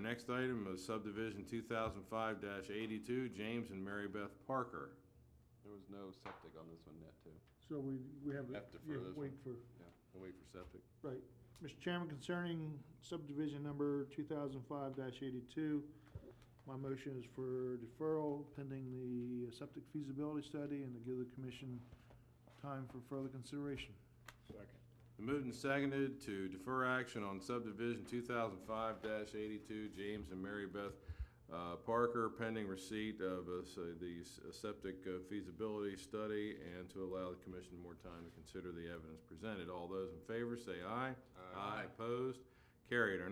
next item is subdivision 2005-82, James and Mary Beth Parker. There was no septic on this one yet, too. So we have. Have to defer this wait one. for, Yeah, we'll wait for septic. right. Mr. Chairman, concerning subdivision number 2005-82, my motion is for deferral pending the septic feasibility study and to give the commission time for further consideration. Second. Moved and seconded to defer action on subdivision 2005-82, James and Mary Beth Parker, pending receipt of the septic feasibility study and to allow the commission more time to consider the evidence presented. All those in favor say aye. Aye. Opposed? Carried. Our